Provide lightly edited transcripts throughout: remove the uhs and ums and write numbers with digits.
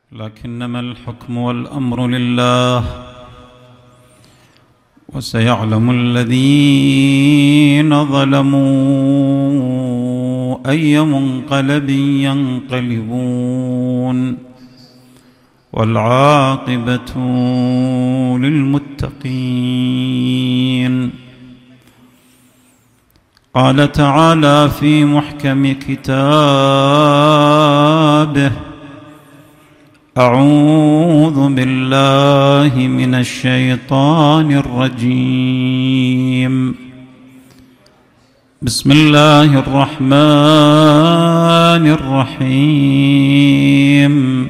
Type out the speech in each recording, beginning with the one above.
لكنما الحكم والأمر لله، وسيعلم الذين ظلموا أي منقلب ينقلبون، والعاقبة للمتقين. قال تعالى في محكم كتابه: أعوذ بالله من الشيطان الرجيم. بسم الله الرحمن الرحيم.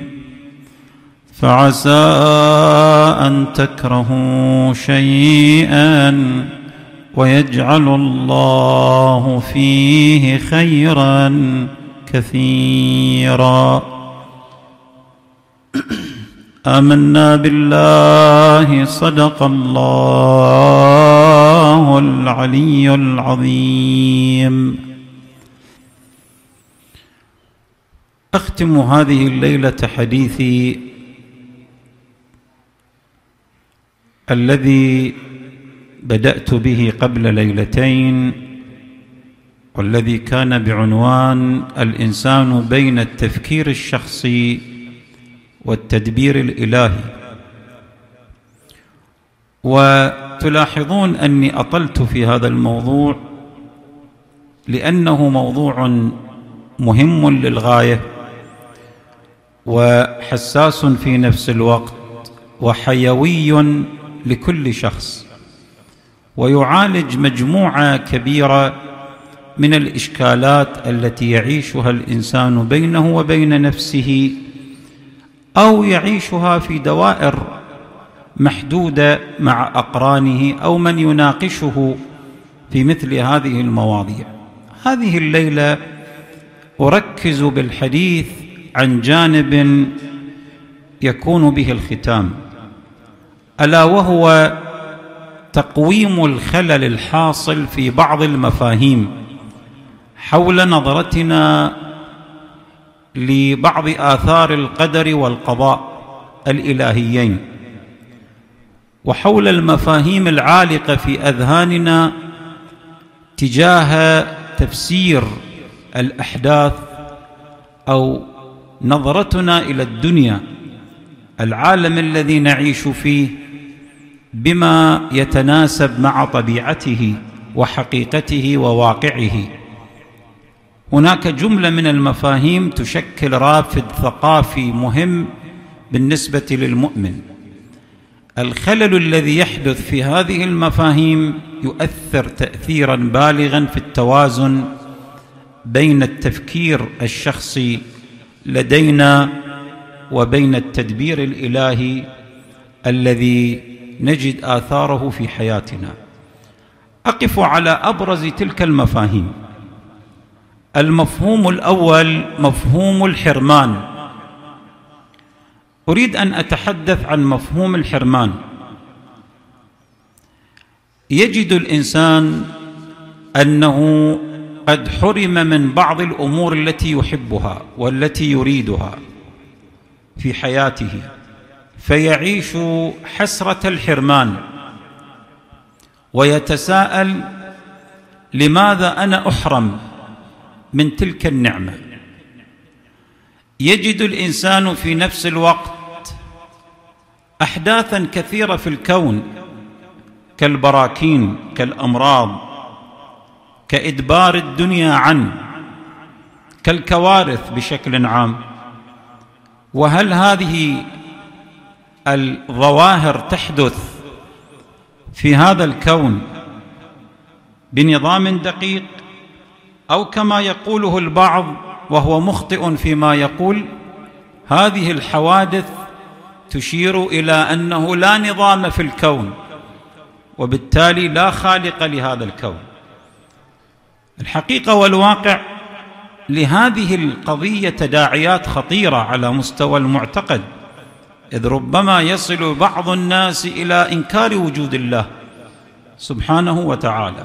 فعسى أن تكرهوا شيئا ويجعل الله فيه خيرا كثيرا. آمنا بالله، صدق الله العلي العظيم. أختم هذه الليلة حديثي الذي بدأت به قبل ليلتين، والذي كان بعنوان الإنسان بين التفكير الشخصي والتدبير الإلهي. وتلاحظون أني أطلت في هذا الموضوع لأنه موضوع مهم للغاية، وحساس في نفس الوقت، وحيوي لكل شخص، ويعالج مجموعة كبيرة من الإشكالات التي يعيشها الإنسان بينه وبين نفسه، أو يعيشها في دوائر محدودة مع أقرانه أو من يناقشه في مثل هذه المواضيع. هذه الليلة أركز بالحديث عن جانب يكون به الختام، ألا وهو تقويم الخلل الحاصل في بعض المفاهيم حول نظرتنا لبعض آثار القدر والقضاء الإلهيين، وحول المفاهيم العالقة في أذهاننا تجاه تفسير الأحداث أو نظرتنا إلى الدنيا، العالم الذي نعيش فيه، بما يتناسب مع طبيعته وحقيقته وواقعه. هناك جملة من المفاهيم تشكل رافد ثقافي مهم بالنسبة للمؤمن. الخلل الذي يحدث في هذه المفاهيم يؤثر تأثيرا بالغا في التوازن بين التفكير الشخصي لدينا وبين التدبير الإلهي الذي نجد آثاره في حياتنا. أقف على أبرز تلك المفاهيم. المفهوم الأول مفهوم الحرمان. أريد أن أتحدث عن مفهوم الحرمان. يجد الإنسان أنه قد حرم من بعض الأمور التي يحبها والتي يريدها في حياته، فيعيش حسرة الحرمان ويتساءل: لماذا أنا أحرم من تلك النعمة؟ يجد الإنسان في نفس الوقت أحداثا كثيرة في الكون، كالبراكين، كالأمراض، كإدبار الدنيا عنه، كالكوارث بشكل عام. وهل هذه الظواهر تحدث في هذا الكون بنظام دقيق، أو كما يقوله البعض وهو مخطئ فيما يقول: هذه الحوادث تشير إلى أنه لا نظام في الكون، وبالتالي لا خالق لهذا الكون؟ الحقيقة والواقع لهذه القضية تداعيات خطيرة على مستوى المعتقد، إذ ربما يصل بعض الناس إلى إنكار وجود الله سبحانه وتعالى.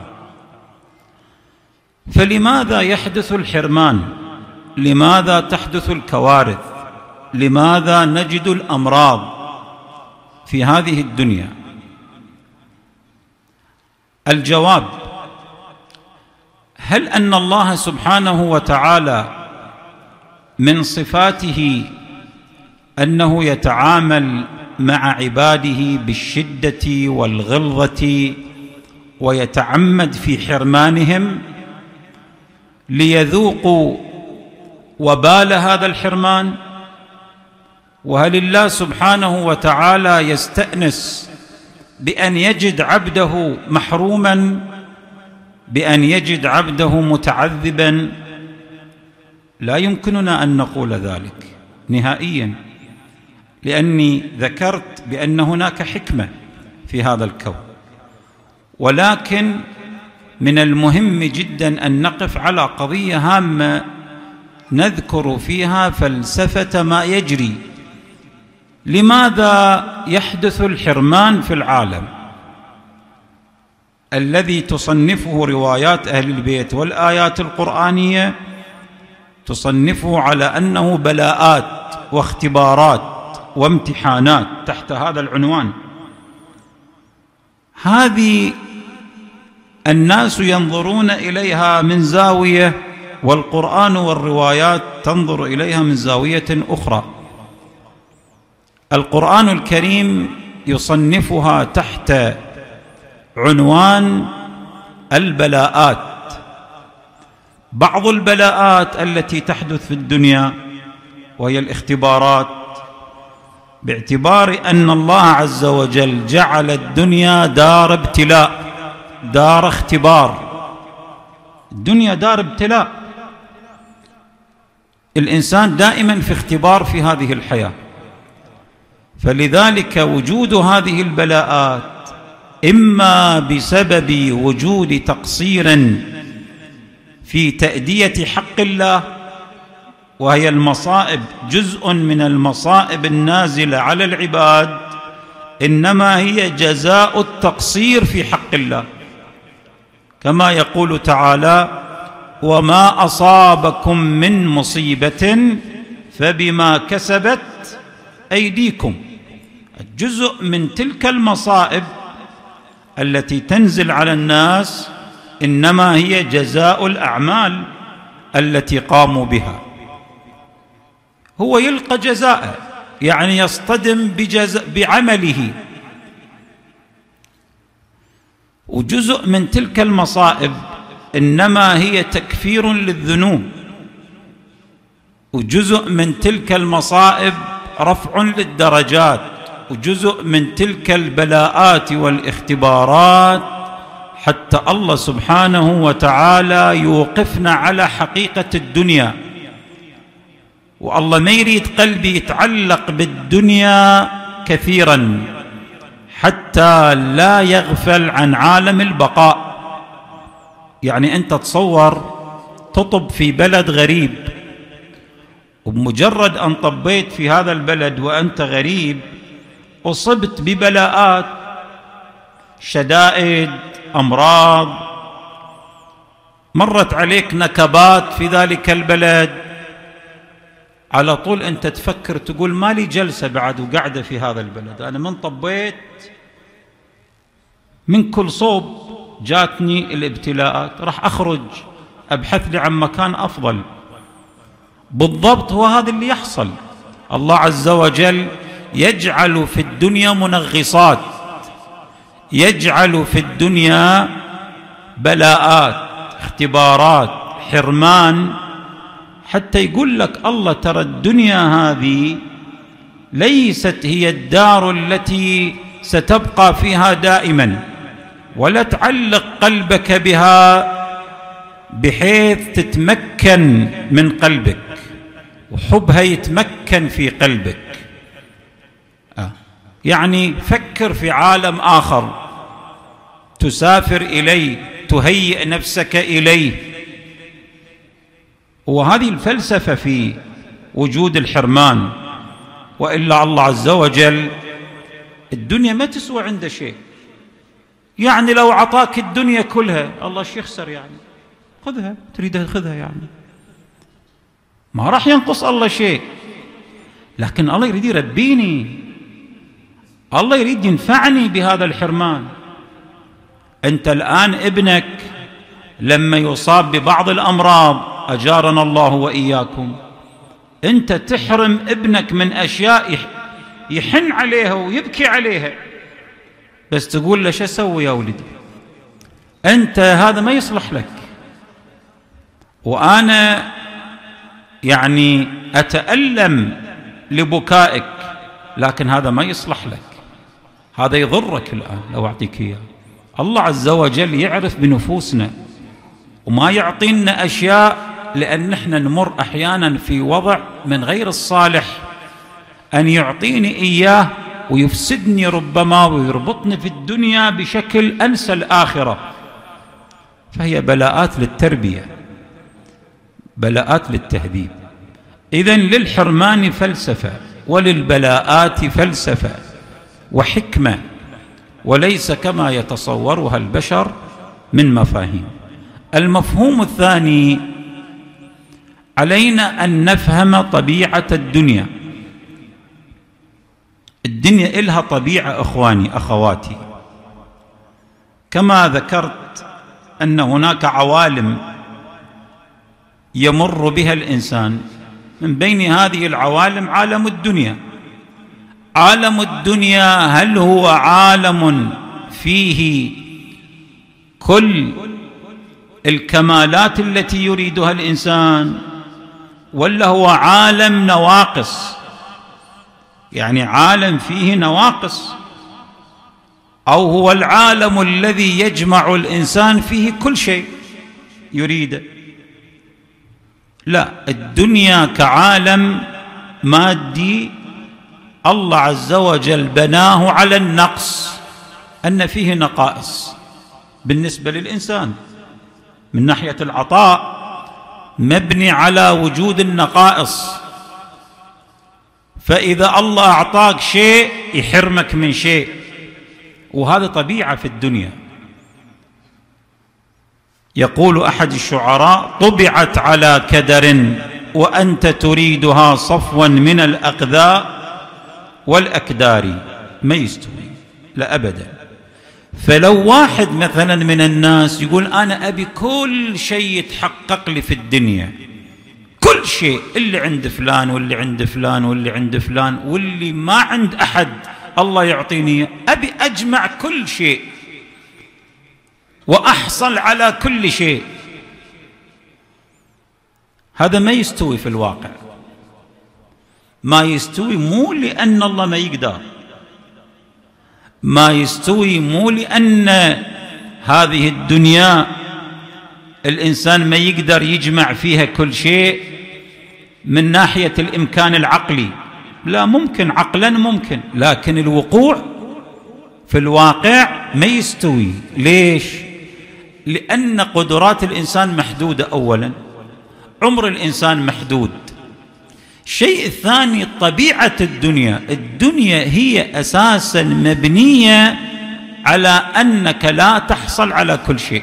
فلماذا يحدث الحرمان؟ لماذا تحدث الكوارث؟ لماذا نجد الأمراض في هذه الدنيا؟ الجواب: هل أن الله سبحانه وتعالى من صفاته أنه يتعامل مع عباده بالشدة والغلظة ويتعمد في حرمانهم ليذوقوا وبال هذا الحرمان؟ وهل الله سبحانه وتعالى يستأنس بأن يجد عبده محروما، بأن يجد عبده متعذبا؟ لا يمكننا أن نقول ذلك نهائيا، لأني ذكرت بأن هناك حكمة في هذا الكون، ولكن من المهم جدا أن نقف على قضية هامة نذكر فيها فلسفة ما يجري. لماذا يحدث الحرمان في العالم الذي تصنفه روايات أهل البيت والآيات القرآنية، تصنفه على أنه بلاءات واختبارات وامتحانات تحت هذا العنوان؟ هذه الناس ينظرون إليها من زاوية، والقرآن والروايات تنظر إليها من زاوية أخرى. القرآن الكريم يصنفها تحت عنوان البلاءات. بعض البلاءات التي تحدث في الدنيا وهي الاختبارات، باعتبار أن الله عز وجل جعل الدنيا دار ابتلاء، دار اختبار. الدنيا دار ابتلاء، الإنسان دائما في اختبار في هذه الحياة، فلذلك وجود هذه البلاءات إما بسبب وجود تقصير في تأدية حق الله، وهي المصائب جزء من المصائب النازلة على العباد، إنما هي جزاء التقصير في حق الله، كما يقول تعالى: وما أصابكم من مصيبة فبما كسبت أيديكم. الجزء من تلك المصائب التي تنزل على الناس إنما هي جزاء الأعمال التي قاموا بها. هو يلقى جزاء، يعني يصطدم بعمله. وجزء من تلك المصائب إنما هي تكفير للذنوب، وجزء من تلك المصائب رفع للدرجات، وجزء من تلك البلاءات والاختبارات حتى الله سبحانه وتعالى يوقفنا على حقيقة الدنيا. والله ما يريد قلبي يتعلق بالدنيا كثيرا حتى لا يغفل عن عالم البقاء. يعني أنت تصور تطب في بلد غريب، وبمجرد أن طبيت في هذا البلد وأنت غريب أصبت ببلاءات، شدائد، أمراض، مرت عليك نكبات في ذلك البلد، على طول أنت تفكر تقول ما لي جلسة بعد وقعدة في هذا البلد، أنا من طبيت من كل صوب جاتني الابتلاءات، راح أخرج أبحث لي عن مكان أفضل. بالضبط هو هذا اللي يحصل. الله عز وجل يجعل في الدنيا منغصات، يجعل في الدنيا بلاءات، اختبارات، حرمان، حتى يقول لك الله ترى الدنيا هذه ليست هي الدار التي ستبقى فيها دائما، ولا تعلق قلبك بها بحيث تتمكن من قلبك وحبها يتمكن في قلبك. يعني فكر في عالم آخر تسافر إليه، تهيئ نفسك إليه. وهذه الفلسفة في وجود الحرمان، وإلا الله عز وجل الدنيا ما تسوى عنده شيء. يعني لو عطاك الدنيا كلها الله شو يخسر؟ يعني خذها، تريدها خذها، يعني ما راح ينقص الله شيء. لكن الله يريد يربيني، الله يريد ينفعني بهذا الحرمان. أنت الآن ابنك لما يصاب ببعض الأمراض، أجارنا الله وإياكم، أنت تحرم ابنك من أشياء يحن عليها ويبكي عليها، بس تقول له شو أسوي يا ولدي؟ أنت هذا ما يصلح لك، وأنا يعني أتألم لبكائك، لكن هذا ما يصلح لك، هذا يضرك الآن لو أعطيك إياه. الله عز وجل يعرف بنفوسنا وما يعطينا أشياء، لأن نحن نمر أحيانا في وضع من غير الصالح أن يعطيني إياه ويفسدني ربما ويربطني في الدنيا بشكل أنسى الآخرة. فهي بلاءات للتربية، بلاءات للتهذيب. إذن للحرمان فلسفة، وللبلاءات فلسفة وحكمة، وليس كما يتصورها البشر من مفاهيم. المفهوم الثاني، علينا أن نفهم طبيعة الدنيا. الدنيا إلها طبيعة إخواني أخواتي، كما ذكرت أن هناك عوالم يمر بها الإنسان، من بين هذه العوالم عالم الدنيا. عالم الدنيا هل هو عالم فيه كل الكمالات التي يريدها الإنسان، ولا هو عالم نواقص، يعني عالم فيه نواقص، أو هو العالم الذي يجمع الإنسان فيه كل شيء يريده؟ لا، الدنيا كعالم مادي الله عز وجل بناه على النقص، أن فيه نقائص بالنسبة للإنسان. من ناحية العطاء مبني على وجود النقائص، فإذا الله أعطاك شيء يحرمك من شيء، وهذا طبيعة في الدنيا. يقول أحد الشعراء: طبعت على كدر وأنت تريدها صفوا من الأقذاء والأكدار. ما يستوي، لا أبدا. فلو واحد مثلا من الناس يقول أنا أبي كل شيء يتحقق لي في الدنيا، كل شيء، اللي عند فلان واللي عند فلان واللي عند فلان واللي ما عند أحد الله يعطيني، أبي أجمع كل شيء وأحصل على كل شيء، هذا ما يستوي في الواقع. ما يستوي مو لأن الله ما يقدر، ما يستوي مو لأن هذه الدنيا الإنسان ما يقدر يجمع فيها كل شيء من ناحية الإمكان العقلي، لا، ممكن عقلا ممكن، لكن الوقوع في الواقع ما يستوي. ليش؟ لأن قدرات الإنسان محدودة، أولا عمر الإنسان محدود. الشيء الثاني طبيعة الدنيا، الدنيا هي أساسا مبنية على أنك لا تحصل على كل شيء.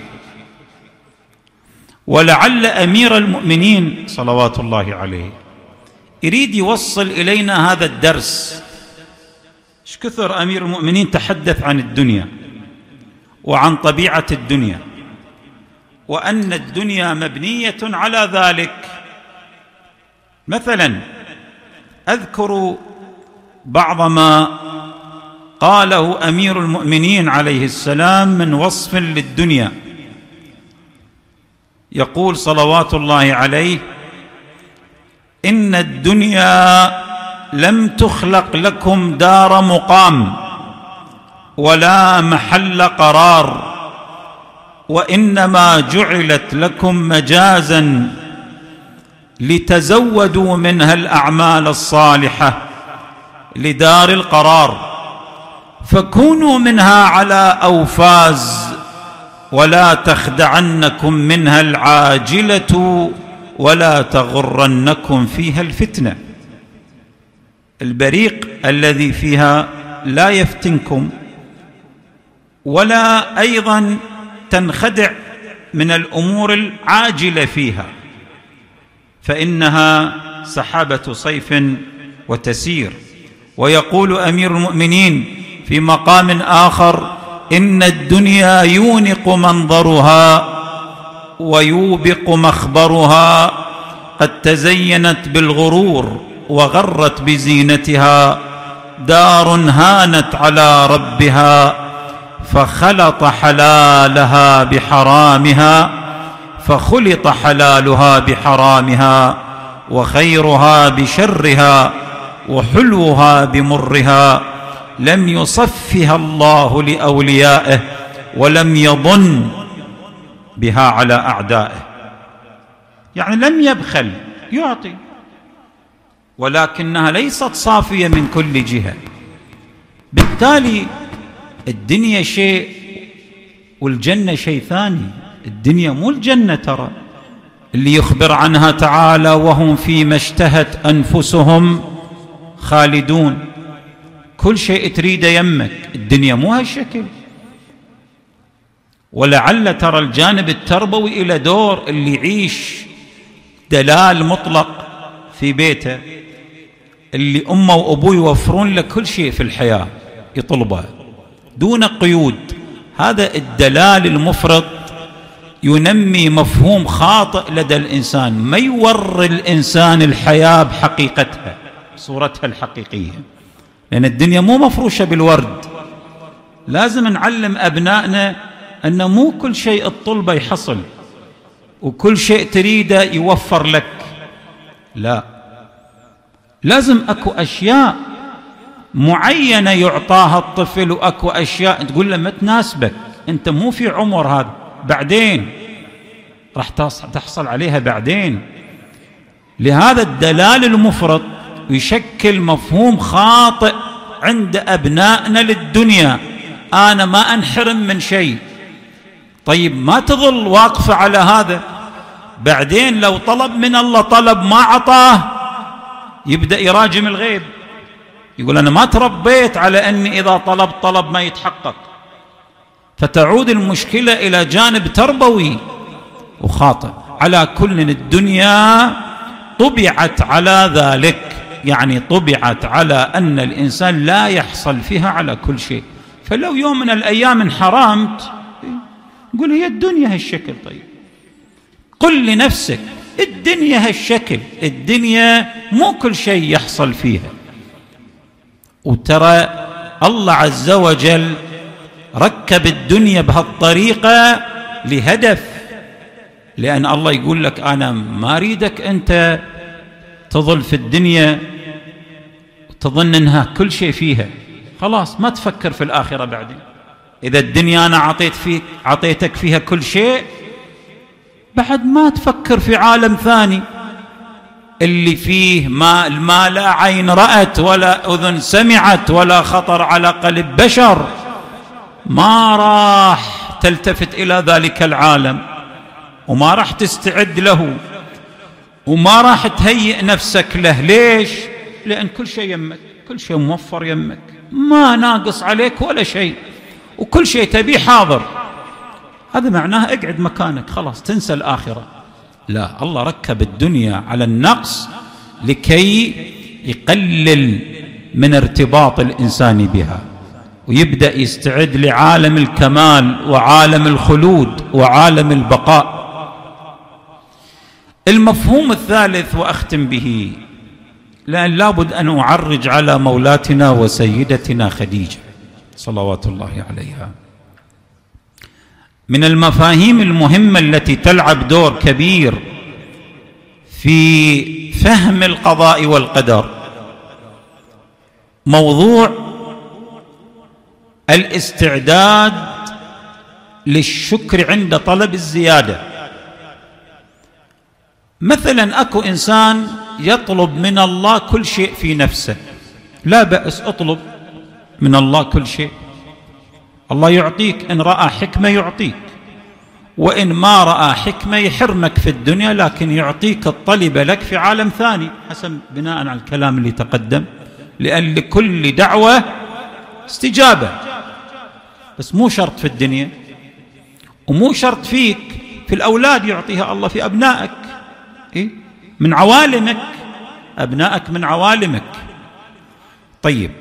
ولعل أمير المؤمنين صلوات الله عليه يريد يوصل إلينا هذا الدرس. ايش كثر أمير المؤمنين تحدث عن الدنيا وعن طبيعة الدنيا، وأن الدنيا مبنية على ذلك. مثلا أذكر بعض ما قاله أمير المؤمنين عليه السلام من وصف للدنيا. يقول صلوات الله عليه: إن الدنيا لم تخلق لكم دار مقام ولا محل قرار، وإنما جعلت لكم مجازا لتزودوا منها الأعمال الصالحة لدار القرار، فكونوا منها على أوفاز ولا تخدعنكم منها العاجلة ولا تغرنكم فيها الفتنة. البريق الذي فيها لا يفتنكم ولا أيضا تنخدع من الأمور العاجلة فيها، فإنها سحابة صيف وتسير. ويقول أمير المؤمنين في مقام آخر: إن الدنيا يونق منظرها ويوبق مخبرها، قد تزينت بالغرور وغرت بزينتها، دار هانت على ربها فخلط حلالها بحرامها، فخلط حلالها بحرامها، وخيرها بشرها وحلوها بمرها، لم يصفها الله لأوليائه ولم يضن بها على أعدائه. يعني لم يبخل، يعطي، ولكنها ليست صافية من كل جهة. بالتالي الدنيا شيء والجنة شيء ثاني. الدنيا مو الجنة ترى، اللي يخبر عنها تعالى: وهم فيما اشتهت أنفسهم خالدون. كل شيء تريده يمك. الدنيا مو هالشكل. ولعل ترى الجانب التربوي إلى دور، اللي يعيش دلال مطلق في بيته، اللي أمه وأبوه يوفرون له كل شيء في الحياة يطلبه دون قيود. هذا الدلال المفرط ينمي مفهوم خاطئ لدى الإنسان، ما يور الإنسان الحياة بحقيقتها، صورتها الحقيقية. لأن الدنيا مو مفروشة بالورد. لازم نعلم أبنائنا أن مو كل شيء الطلبة يحصل وكل شيء تريده يوفر لك. لا، لازم أكو أشياء معينة يعطاها الطفل، وأكو أشياء تقول له ما تناسبك، أنت مو في عمر هذا، بعدين راح تحصل عليها بعدين. لهذا الدلال المفرط يشكل مفهوم خاطئ عند أبنائنا للدنيا. أنا ما أنحرم من شيء. طيب ما تظل واقفة على هذا، بعدين لو طلب من الله طلب ما عطاه يبدأ يراجم الغيب، يقول أنا ما تربيت على أني إذا طلب ما يتحقق. فتعود المشكلة إلى جانب تربوي وخاطئ. على كل الدنيا طبعت على ذلك، يعني طبعت على أن الإنسان لا يحصل فيها على كل شيء. فلو يوم من الأيام انحرمت، قل هي الدنيا هالشكل. طيب قل لنفسك الدنيا هالشكل، الدنيا مو كل شيء يحصل فيها. وترى الله عز وجل ركب الدنيا بهالطريقة لهدف، لأن الله يقول لك أنا ما أريدك أنت تظل في الدنيا وتظن أنها كل شيء فيها، خلاص ما تفكر في الآخرة بعدين. إذا الدنيا أنا عطيتك فيها كل شيء، بعد ما تفكر في عالم ثاني اللي فيه ما لا عين رأت ولا أذن سمعت ولا خطر على قلب بشر. ما راح تلتفت إلى ذلك العالم، وما راح تستعد له، وما راح تهيئ نفسك له. ليش؟ لأن كل شيء يمك، كل شيء موفر يمك، ما ناقص عليك ولا شيء، وكل شيء تبيه حاضر. هذا معناه اقعد مكانك، خلاص تنسى الآخرة. لا، الله ركب الدنيا على النقص لكي يقلل من ارتباط الإنسان بها، ويبدأ يستعد لعالم الكمال وعالم الخلود وعالم البقاء. المفهوم الثالث وأختم به، لأن لابد أن أعرج على مولاتنا وسيدتنا خديجة صلوات الله عليها. من المفاهيم المهمة التي تلعب دور كبير في فهم القضاء والقدر موضوع الاستعداد للشكر عند طلب الزيادة. مثلا أكو إنسان يطلب من الله كل شيء في نفسه، لا بأس، اطلب من الله كل شيء، الله يعطيك. إن رأى حكمة يعطيك، وإن ما رأى حكمة يحرمك في الدنيا، لكن يعطيك الطلب لك في عالم ثاني، حسب بناء على الكلام اللي تقدم. لأن لكل دعوة استجابة، بس مو شرط في الدنيا، ومو شرط فيك. في الأولاد يعطيها الله، في أبنائك من عوالمك، أبنائك من عوالمك. طيب،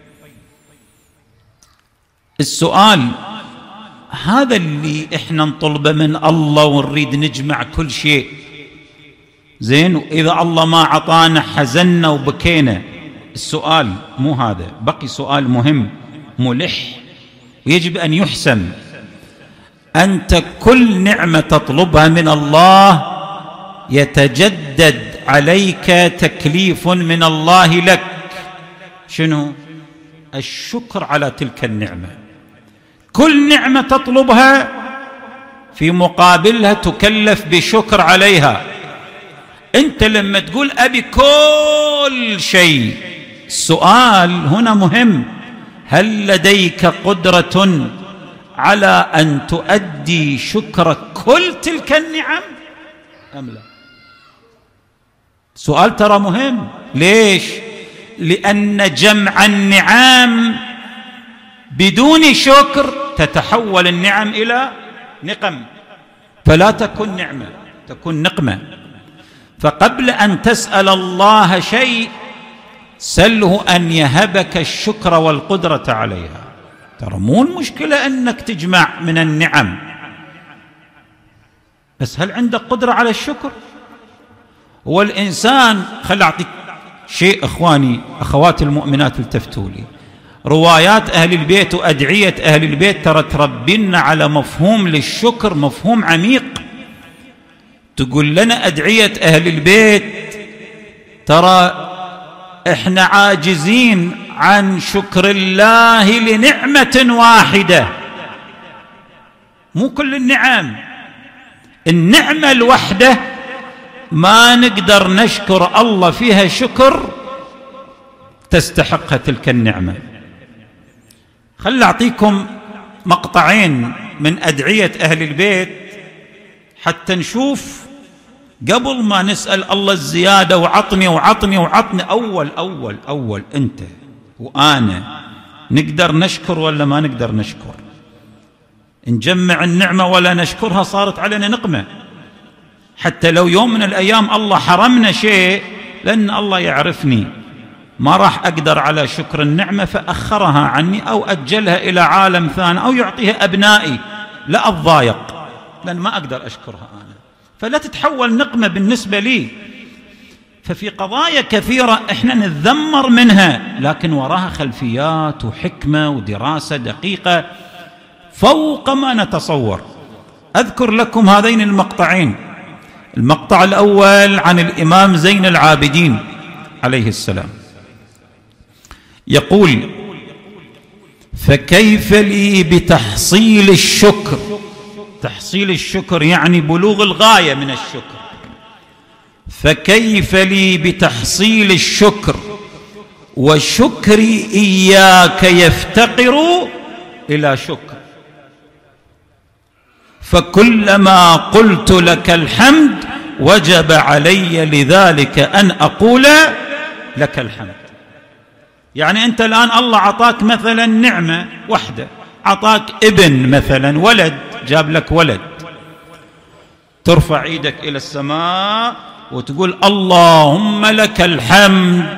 السؤال هذا اللي احنا نطلبه من الله ونريد نجمع كل شيء زين، وإذا الله ما عطانا حزنا وبكينا. السؤال مو هذا، بقي سؤال مهم ملح ويجب أن يحسم. أنت كل نعمة تطلبها من الله يتجدد عليك تكليف من الله لك، شنو؟ الشكر على تلك النعمة. كل نعمة تطلبها في مقابلها تكلف بشكر عليها. أنت لما تقول أبي كل شيء، السؤال هنا مهم، هل لديك قدرة على أن تؤدي شكر كل تلك النعم أم لا؟ سؤال ترى مهم. ليش؟ لأن جمع النعم بدون شكر تتحول النعم إلى نقم، فلا تكن نعمة، تكون نقمة. فقبل أن تسأل الله شيء سله أن يهبك الشكر والقدرة عليها. ترى مو المشكلة أنك تجمع من النعم، بس هل عندك قدرة على الشكر؟ هو الإنسان، خل أعطيك شيء إخواني أخواتي المؤمنات التفتوا لي، روايات أهل البيت وأدعية أهل البيت ترى تربينا على مفهوم للشكر، مفهوم عميق. تقول لنا أدعية أهل البيت ترى إحنا عاجزين عن شكر الله لنعمة واحدة، مو كل النعم، النعمة الوحدة ما نقدر نشكر الله فيها شكر تستحق تلك النعمة. خل أعطيكم مقطعين من أدعية أهل البيت حتى نشوف، قبل ما نسأل الله الزيادة وعطني وعطني وعطني، أول أنت وأنا نقدر نشكر ولا ما نقدر نشكر؟ نجمع النعمة ولا نشكرها صارت علينا نقمة. حتى لو يوم من الأيام الله حرمنا شيء، لأن الله يعرفني ما راح أقدر على شكر النعمة فأخرها عني أو أجلها إلى عالم ثاني أو يعطيها أبنائي، لا أتضايق لأن ما أقدر أشكرها أنا، فلا تتحول نقمة بالنسبة لي. ففي قضايا كثيرة إحنا نتذمر منها لكن وراها خلفيات وحكمة ودراسة دقيقة فوق ما نتصور. أذكر لكم هذين المقطعين. المقطع الأول عن الإمام زين العابدين عليه السلام، يقول: فكيف لي بتحصيل الشكر. تحصيل الشكر يعني بلوغ الغاية من الشكر. فكيف لي بتحصيل الشكر وشكري إياك يفتقر إلى شكر، فكلما قلت لك الحمد وجب علي لذلك أن أقول لك الحمد. يعني أنت الآن الله عطاك مثلا نعمة واحدة، عطاك ابن مثلا، ولد، جاب لك ولد، ترفع ايدك إلى السماء وتقول اللهم لك الحمد.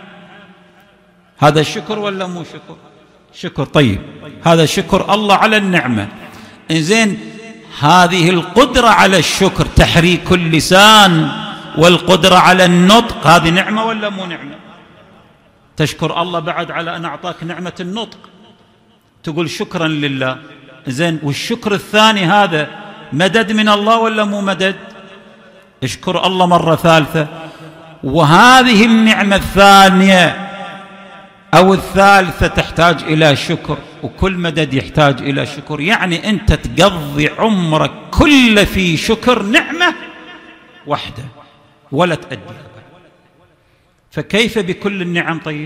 هذا شكر ولا مو شكر؟ شكر. طيب هذا شكر الله على النعمة. إنزين، هذه القدرة على الشكر، تحريك اللسان والقدرة على النطق، هذه نعمة ولا مو نعمة؟ تشكر الله بعد على أن أعطاك نعمة النطق، تقول شكرا لله. زين، والشكر الثاني هذا مدد من الله ولا مو مدد؟ اشكر الله مرة ثالثة. وهذه النعمة الثانية أو الثالثة تحتاج إلى شكر، وكل مدد يحتاج إلى شكر. يعني أنت تقضي عمرك كله في شكر نعمة واحدة ولا تأديها، فكيف بكل النعم؟ طيب،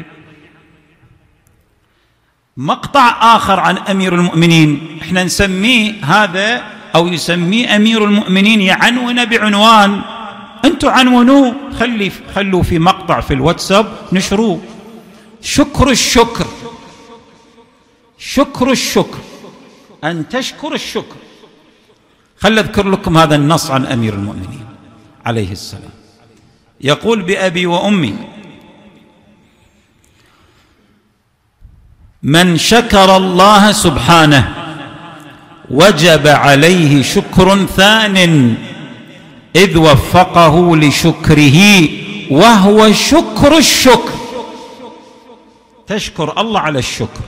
مقطع آخر عن أمير المؤمنين، احنا نسميه هذا أو يسميه أمير المؤمنين يعنون بعنوان، أنتوا عنونوه، خلوا في مقطع في الواتساب نشروه: شكر الشكر. شكر الشكر، أن تشكر الشكر. خل أذكر لكم هذا النص عن أمير المؤمنين عليه السلام، يقول: بأبي وأمي من شكر الله سبحانه وجب عليه شكر ثان إذ وفقه لشكره، وهو شكر الشكر. تشكر الله على الشكر.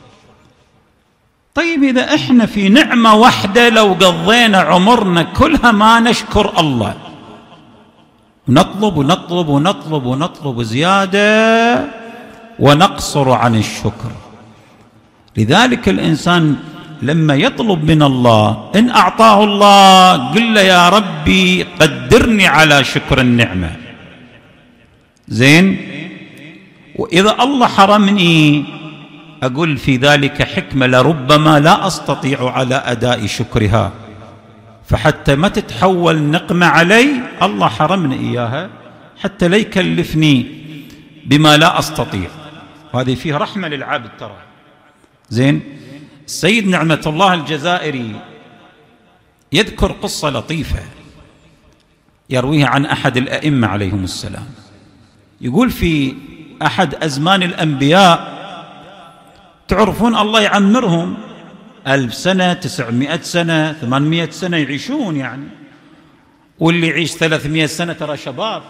طيب إذا إحنا في نعمة واحدة لو قضينا عمرنا كلها ما نشكر الله، نطلب ونطلب ونطلب ونطلب زيادة ونقصر عن الشكر. لذلك الإنسان لما يطلب من الله إن أعطاه الله قل له يا ربي قدرني على شكر النعمة، زين. وإذا الله حرمني أقول في ذلك حكمة لربما لا أستطيع على أداء شكرها، فحتى ما تتحول نقمة علي الله حرمني إياها حتى لا يكلفني بما لا أستطيع. وهذه فيها رحمة للعبد ترى، زين. السيد نعمة الله الجزائري يذكر قصة لطيفة يرويها عن أحد الأئمة عليهم السلام. يقول في أحد أزمان الأنبياء، تعرفون الله يعمرهم 1000 سنة 900 سنة 800 سنة يعيشون يعني، واللي يعيش 300 سنة ترى شباب.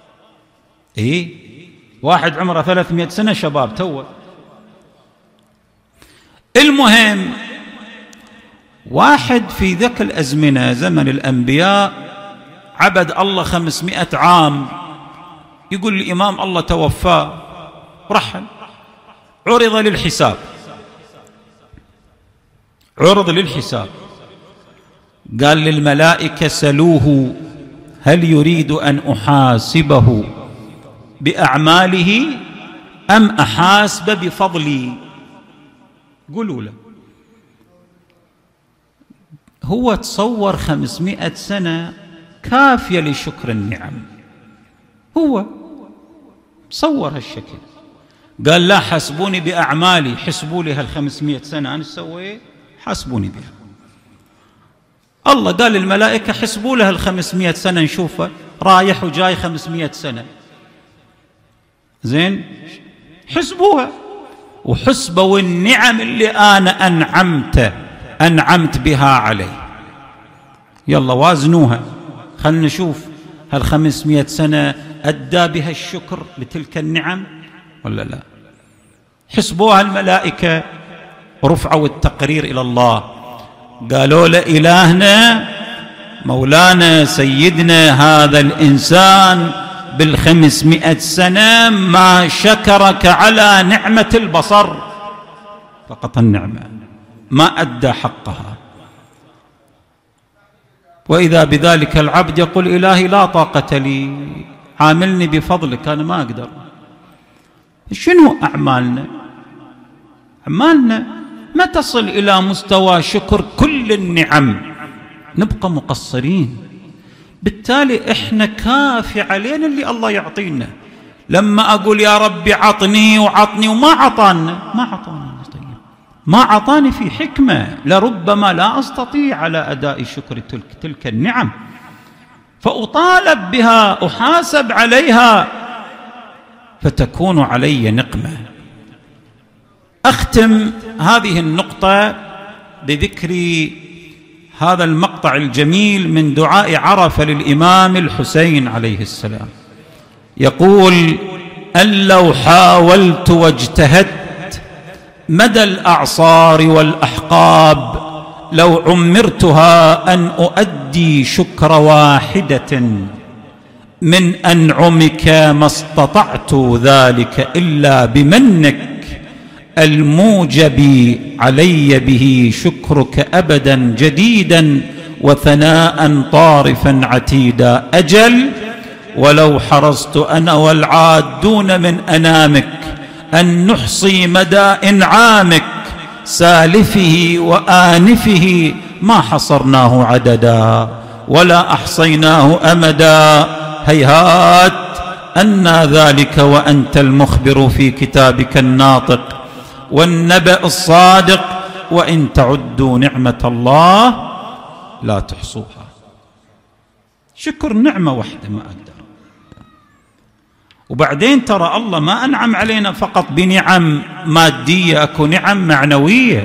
واحد عمره 300 سنة شباب توه. المهم واحد في ذاك الأزمنة زمن الأنبياء عبد الله 500 عام. يقول الإمام الله توفاه رحل، عرض للحساب، عرض للحساب. قال للملائكة سلوه هل يريد أن أحاسبه بأعماله أم أحاسب بفضلي؟ قولوا له. هو تصور 500 سنة كافية لشكر النعم، هو صور هالشكل. قال لا حسبوني بأعمالي، حسبوا لي هال500 سنة أنا سويت، حسبوني بها. الله قال للملائكة حسبوا له ال500 سنة نشوفه رايح وجاي 500 سنة، زين، حسبوها وحسبوا النعم اللي أنا أنعمت بها عليه. يلا وازنوها، خلنا نشوف هال500 سنة أدى بها الشكر لتلك النعم ولا لا. حسبوها الملائكة، رفعوا التقرير إلى الله، قالوا له إلهنا مولانا سيدنا هذا الإنسان بال500 سنة ما شكرك على نعمة البصر، فقط النعمة ما أدى حقها. وإذا بذلك العبد يقول إلهي لا طاقة لي، عاملني بفضلك أنا ما أقدر. شنو أعمالنا؟ أعمالنا ما تصل إلى مستوى شكر كل النعم، نبقى مقصرين. بالتالي إحنا كافي علينا اللي الله يعطينا. لما أقول يا ربي عطني وعطني وما عطانا، ما عطاني في حكمة، لربما لا أستطيع على أداء شكر تلك النعم، فأطالب بها، أحاسب عليها، فتكون علي نقمة. أختم هذه النقطة بذكر هذا المقطع الجميل من دعاء عرفة للإمام الحسين عليه السلام. يقول أن لو حاولت واجتهدت مدى الأعصار والأحقاب لو عمرتها أن أؤدي شكر واحدة من أنعمك ما استطعت ذلك إلا بمنك الموجب علي به شكرك أبدا جديدا وثناء طارفا عتيدا. أجل ولو حرصت أنا والعادون من أنامك أن نحصي مدى إنعامك سالفه وآنفه ما حصرناه عددا ولا أحصيناه أمدا. هيهات أن ذلك وأنت المخبر في كتابك الناطق والنبأ الصادق وإن تعدوا نعمة الله لا تحصوها. شكر نعمة واحدة ما أقدر. وبعدين ترى الله ما أنعم علينا فقط بنعم مادية، أكو نعم معنوية.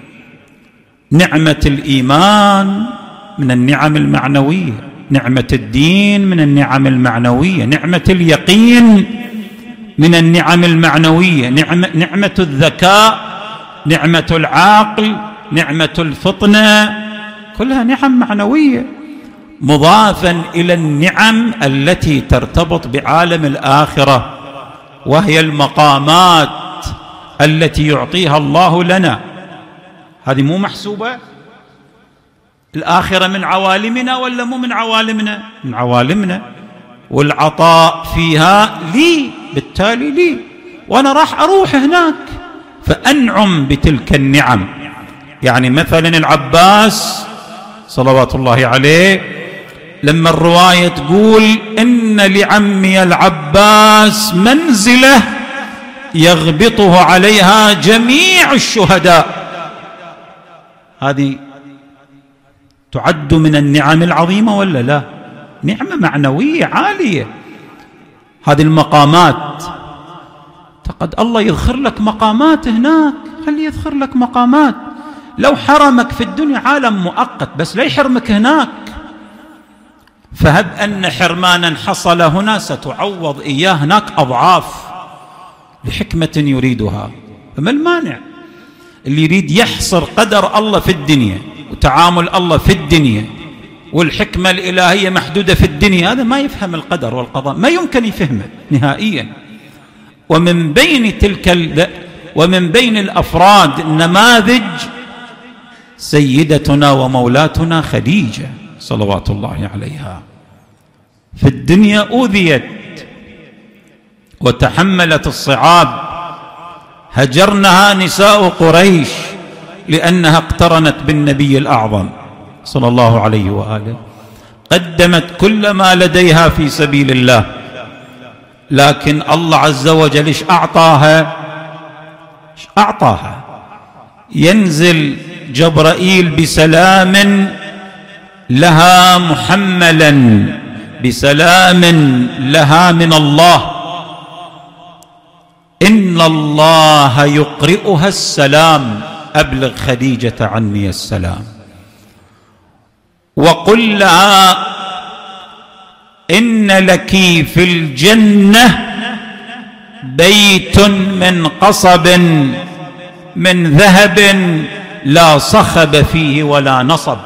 نعمة الإيمان من النعم المعنوية، نعمة الدين من النعم المعنوية، نعمة اليقين من النعم المعنوية، نعمة الذكاء، نعمة العقل، نعمة الفطنة، كلها نعم معنوية، مضافا إلى النعم التي ترتبط بعالم الآخرة، وهي المقامات التي يعطيها الله لنا. هذه مو محسوبة؟ الآخرة من عوالمنا ولا مو من عوالمنا؟ من عوالمنا، والعطاء فيها لي، بالتالي لي، وأنا راح أروح هناك فأنعم بتلك النعم. يعني مثلا العباس صلوات الله عليه لما الرواية تقول إن لعمي العباس منزلة يغبطه عليها جميع الشهداء، هذه تعد من النعم العظيمة ولا لا؟ نعمة معنوية عالية. هذه المقامات، قد الله يذخر لك مقامات هناك، خليه يذخر لك مقامات. لو حرمك في الدنيا عالم مؤقت بس لا يحرمك هناك، فهب أن حرمانا حصل هنا ستعوض إياه هناك أضعاف لحكمة يريدها. فما المانع؟ اللي يريد يحصر قدر الله في الدنيا وتعامل الله في الدنيا والحكمة الإلهية محدودة في الدنيا، هذا ما يفهم القدر والقضاء، ما يمكن يفهمه نهائيا. ومن بين الأفراد النماذج سيدتنا ومولاتنا خديجة صلوات الله عليها. في الدنيا أوذيت وتحملت الصعاب، هجرنها نساء قريش لأنها اقترنت بالنبي الأعظم صلى الله عليه وآله، قدمت كل ما لديها في سبيل الله، لكن الله عز وجل ايش أعطاها؟ ينزل جبرائيل بسلام لها محملا، بسلام لها من الله، إن الله يقرئها السلام، أبلغ خديجة عني السلام، وقل لها إن لك في الجنة بيت من قصب من ذهب لا صخب فيه ولا نصب.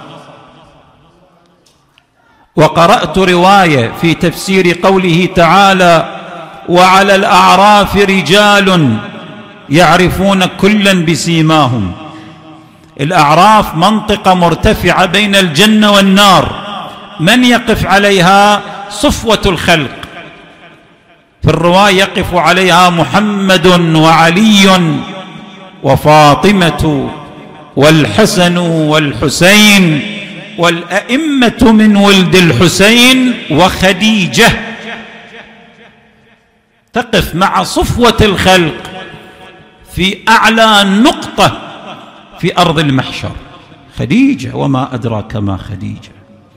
وقرأت رواية في تفسير قوله تعالى وعلى الأعراف رجال يعرفون كلا بسيماهم. الأعراف منطقة مرتفعة بين الجنة والنار، من يقف عليها؟ صفوة الخلق. في الرواية يقف عليها محمد وعلي وفاطمة والحسن والحسين والأئمة من ولد الحسين وخديجة، تقف مع صفوة الخلق في أعلى نقطة في أرض المحشر. خديجة، وما أدراك ما خديجة.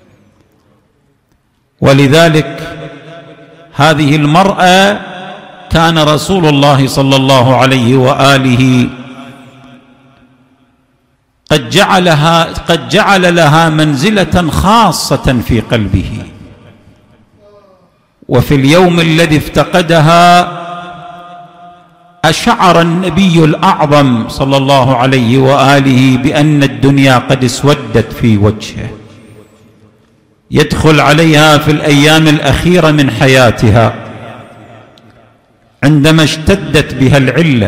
ولذلك هذه المرأة كان رسول الله صلى الله عليه وآله قد جعل لها منزلة خاصة في قلبه. وفي اليوم الذي افتقدها أشعر النبي الأعظم صلى الله عليه وآله بأن الدنيا قد اسودت في وجهه. يدخل عليها في الأيام الأخيرة من حياتها عندما اشتدت بها العلة،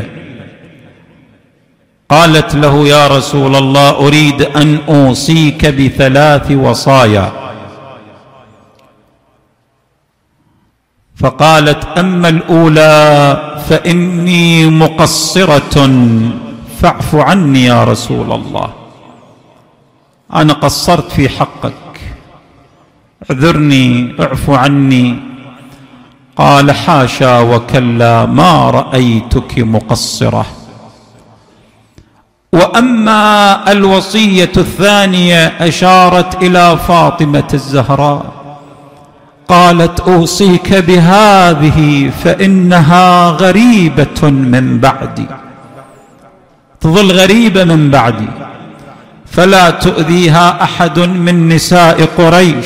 قالت له يا رسول الله أريد أن أوصيك بثلاث وصايا. فقالت أما الأولى فإني مقصرة فاعف عني يا رسول الله، أنا قصرت في حقك، اعذرني، اعف عني. قال حاشا وكلا، ما رأيتك مقصرة. وأما الوصية الثانية أشارت إلى فاطمة الزهراء، قالت أوصيك بهذه فإنها غريبة من بعدي، تظل غريبة من بعدي، فلا تؤذيها أحد من نساء قريش.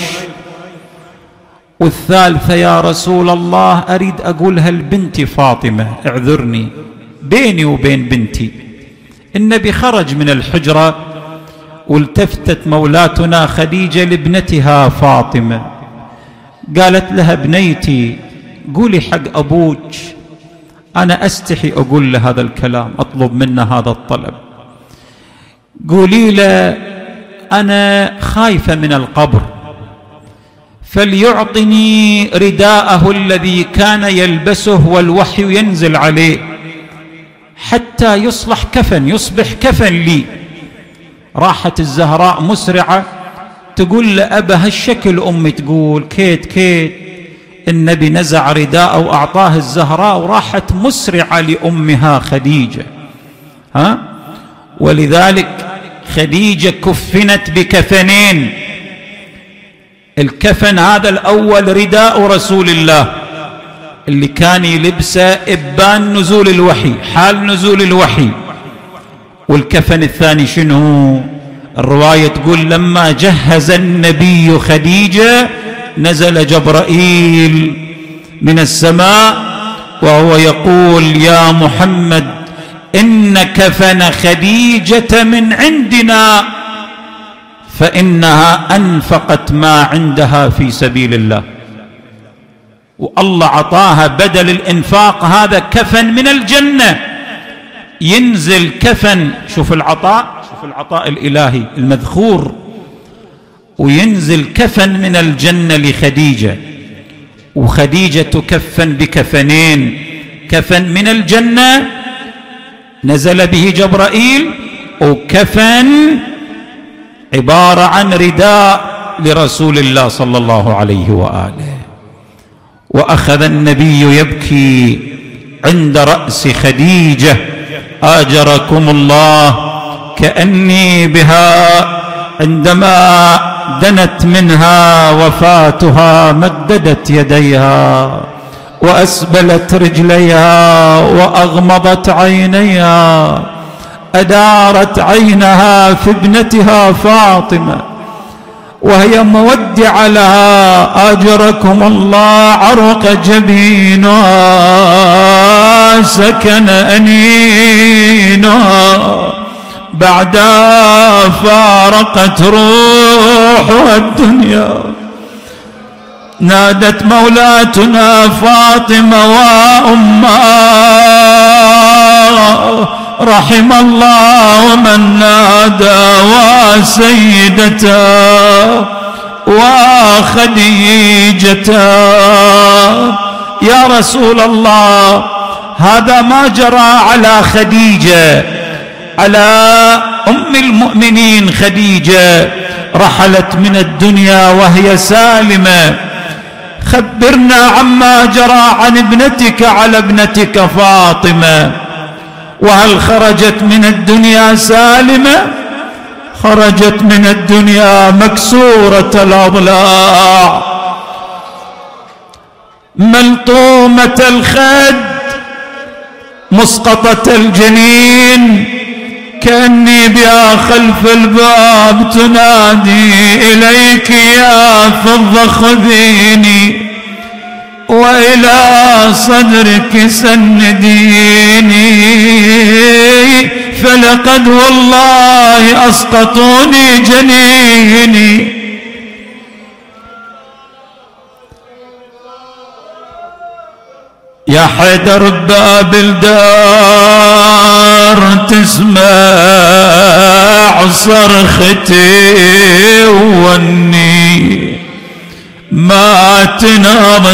والثالثة يا رسول الله أريد أقولها لبنتي فاطمة، اعذرني بيني وبين بنتي. النبي خرج من الحجرة والتفتت مولاتنا خديجة لابنتها فاطمة، قالت لها بنيتي قولي حق أبوك، أنا أستحي أقول له هذا الكلام، أطلب منه هذا الطلب، قولي له أنا خايفة من القبر، فليعطني رداءه الذي كان يلبسه والوحي ينزل عليه حتى يصلح كفن، يصبح كفن لي. راحت الزهراء مسرعة تقول لأبا هالشكل، أمي تقول كيت كيت، النبي نزع رداءه وأعطاه الزهراء، وراحت مسرعة لأمها خديجة. ولذلك خديجة كفنت بكفنين، الكفن هذا الأول رداء رسول الله اللي كان يلبسه إبان نزول الوحي، حال نزول الوحي. والكفن الثاني شنو؟ الرواية تقول لما جهز النبي خديجة نزل جبرائيل من السماء وهو يقول يا محمد إن كفن خديجة من عندنا فإنها أنفقت ما عندها في سبيل الله، والله عطاها بدل الإنفاق هذا كفن من الجنة، ينزل كفن. شوف العطاء، شوف العطاء الإلهي المذخور، وينزل كفن من الجنة لخديجة، وخديجة تكفن بكفنين، كفن من الجنة نزل به جبرائيل، وكفن عبارة عن رداء لرسول الله صلى الله عليه وآله. وأخذ النبي يبكي عند رأس خديجة آجركم الله، كأني بها عندما دنت منها وفاتها مددت يديها وأسبلت رجليها وأغمضت عينيها، أدارت عينها في ابنتها فاطمة وهي مودعة لها آجركم الله، عرق جبينها سكن أنينها بعد فارقت روحها الدنيا. نادت مولاتنا فاطمة وأمها رحم الله من نادى وسيدتا وخديجتا. يا رسول الله هذا ما جرى على خديجة، على أم المؤمنين خديجة، رحلت من الدنيا وهي سالمة. خبرنا عما جرى عن ابنتك على ابنتك فاطمة، وهل خرجت من الدنيا سالمة؟ خرجت من الدنيا مكسورة الأضلاع، ملطومة الخد، مسقطة الجنين، كأني بها خلف الباب تنادي إليك يا فضة خذيني وإلى صدرك سنديني، فلقد والله أسقطوني جنيني. يا حيدر باب الدار تسمع صرختي واني ما تنام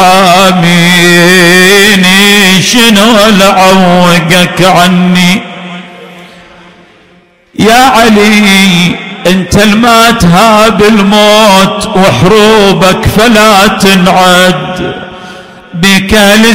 تحاميني، شنو لعوقك عني يا علي؟ انت الما تهاب الموت وحروبك فلا تنعد، بك اهل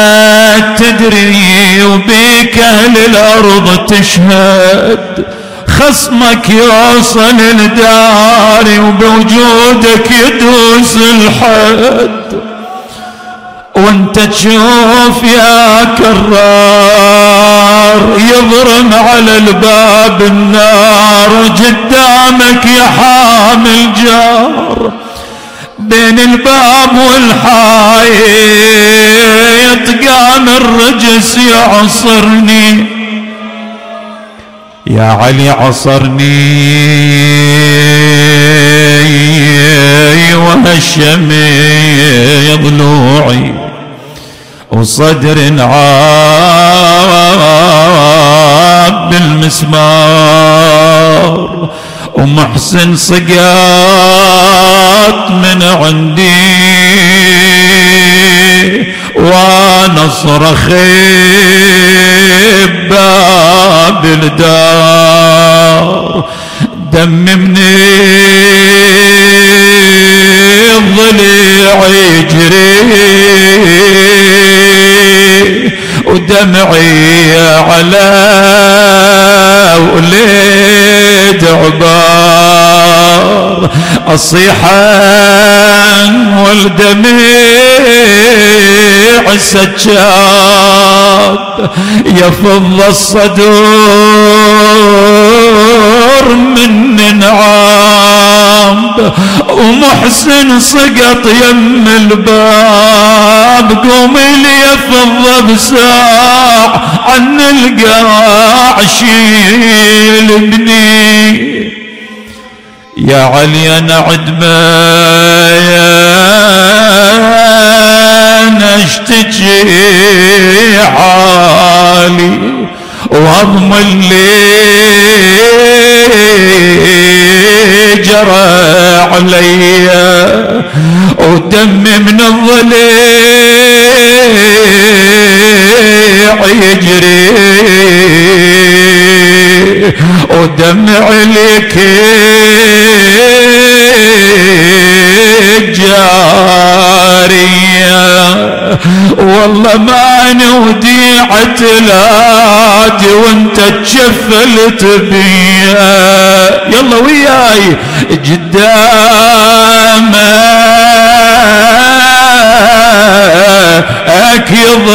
السماء تدري وبك اهل الارض تشهد، خصمك يوصل لداري وبوجودك يدوس الحد، وانت تشوف يا كرار يضرم على الباب النار، قدامك يا حامل جار بين الباب والحايط قام الرجس يعصرني، يا علي عصرني وهشم ضلوعي وصدر عاب بالمسمار، ومحسن سقاط من عندي وانا صرخ باب الدار، دم من الضليع يجري ودمعي على وليد عبار، الصيحان والدمع سجاد يفض الصدور من انعام، ومحسن سقط يم الباب قوم لي يفض بساع عن القاع شيل ابني، يا علي انا عدمان اشتكي حالي واضمن لي جرى علي، ودم من الضليع يجري ودمع لك جارية، والله ما نوديعة الهادي وانت تشفلت بيا، يلا وياي قدامك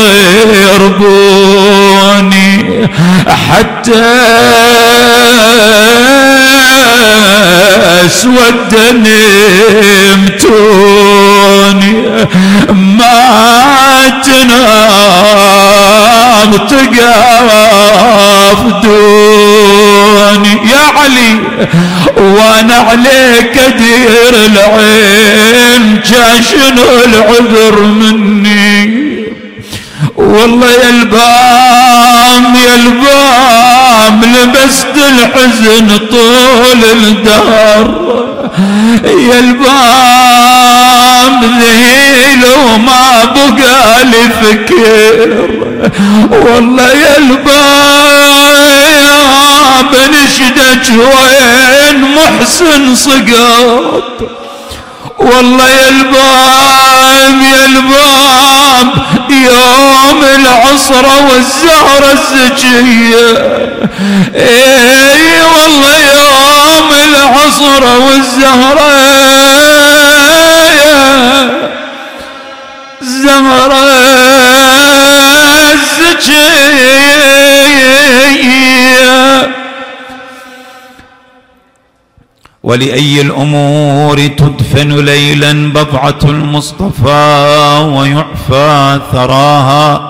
يضربوني حتى اسود نمتوني، ما تنام تقاف دوني، يا علي وانا عليك ادير العين جاشنو العذر مني، والله يا البام يا البام لبست الحزن طول الدهر، يا البام ذهيل وما بقى لي فكر، والله يا البام بنشدك وين محسن سقط، والله يا الباب يا الباب يوم العصرة والزهرة الزكية، اي والله يوم العصرة والزهرة الزهرة الزكية، ولأي الأمور تدفن ليلا بضعة المصطفى ويعفى ثراها.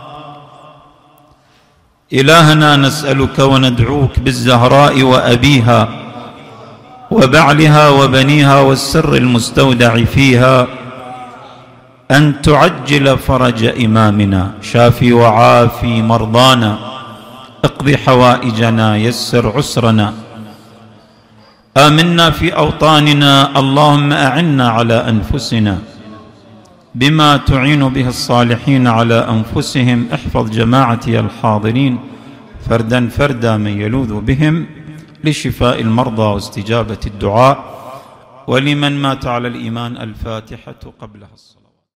إلهنا نسألك وندعوك بالزهراء وأبيها وبعلها وبنيها والسر المستودع فيها أن تعجل فرج إمامنا، شافي وعافي مرضانا، اقض حوائجنا، يسر عسرنا، آمنا في أوطاننا، اللهم أعنا على أنفسنا بما تعين به الصالحين على أنفسهم، احفظ جماعتي الحاضرين فردا فردا من يلوذ بهم لشفاء المرضى واستجابة الدعاء، ولمن مات على الإيمان الفاتحة قبلها الصلاة.